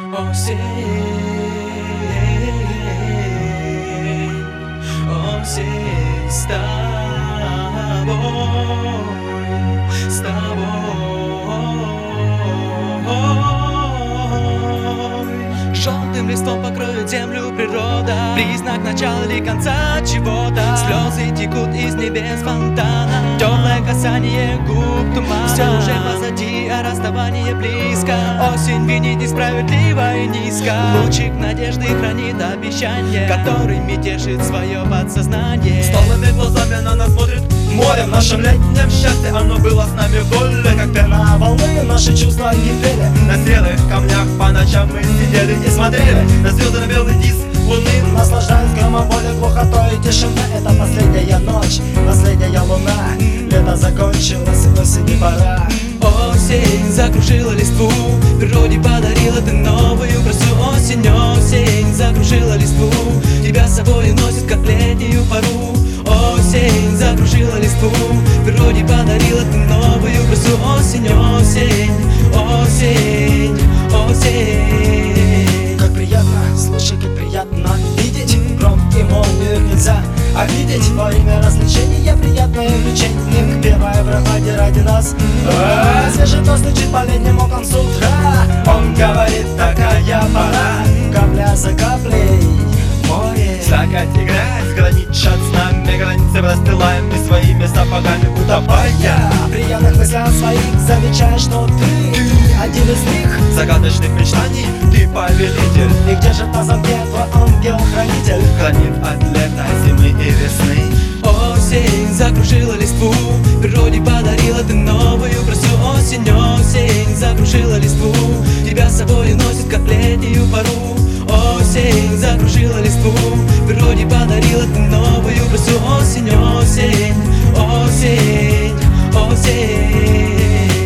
Осень с тобой, с тобой. Желтым листом покроет землю природа, признак начала или конца чего-то. Слезы текут из небес фонтана, теплое касание губ тумана. Все уже позади, а расставание близко. Осень винит несправедливо и низко. Лучик надежды хранит обещание, которыми тешит свое подсознание. Столыми глазами на нас смотрит море. В нашем летнем счастье оно было с нами вдоль. Как пена волны наши чувства кипели. На серых камнях по ночам мы сидели и смотрели на звезды, на белый диск луны. Наслаждаясь громоболем, глухотой и тишиной. Это последняя ночь, последняя луна. Лето закончилось, осени пора. Осень закружила листву, природе подарила ты новую красу. Осень, осень закружила листву, тебя с собой носит, как летнюю пару. Осень закружила листву, природе подарила ты новую красу. Осень, осень, осень, осень. Как приятно слушать, как приятно видеть. Гром и молнию нельзя обидеть. Во время развлечения приятное влечение к первой браваде ради нас. Свежий тост стучит по летним окнам с утра. Он говорит, такая пора. Капля за каплей море. Слякоть играет, граничат с нами. Границы расстилаем и своими сапогами утопая. В приятных мыслях своих замечаешь, что ты один из них. Загадочных мечтаний ты повелитель. И где же на замке твой ангел-хранитель? Хранит от лета, зимы и весны. Осень закружила листву, природе подарила ты новую красу. Осень, осень закружила листву, тебя с собой носит, как летнюю пару. Осень закружила листву, природе подарила ты новую красу. Осень, осень, осень, осень.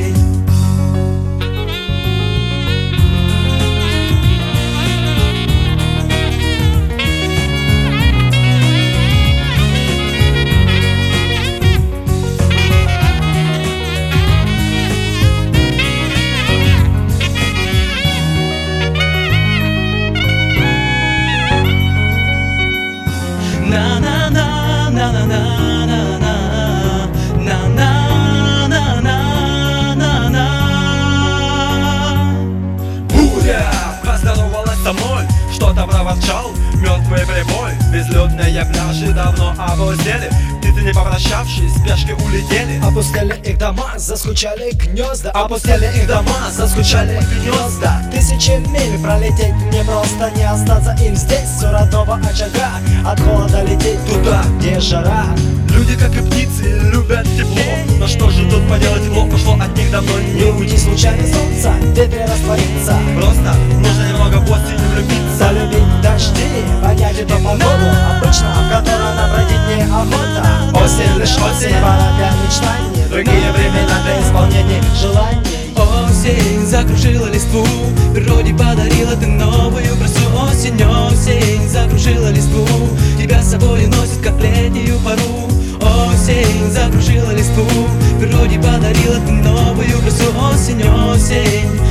Буря поздоровалась со мной, что-то проворчал мертвый прибой. Безлюдные пляжи давно опустели, птицы, не попрощавшись, спешки улетели. Опустили их дома, заскучали гнезда. Опустили их дома, заскучали гнезда. Тысячи миль пролететь непросто, не остаться им здесь у родного очага. От холода лететь туда, где жара. Люди, как и птицы, любят тепло. Но что же тут поделать, тепло пошло от них давно. Не уйти случайно солнца, ветре раствориться. Просто нужно немного в осень влюбиться. Любить дожди, понять эту погоду, обычно в которой нам бродить неохота. Осень лишь осень, пора для мечтаний, другие времена для исполнения желаний. Осень закружила листву, природе подарила ты новую красу. Осень, осень закружила листву, тебя с собой носит, как летнюю пару. Осень закружила листву, природе подарила ты новую красу. Осень, осень,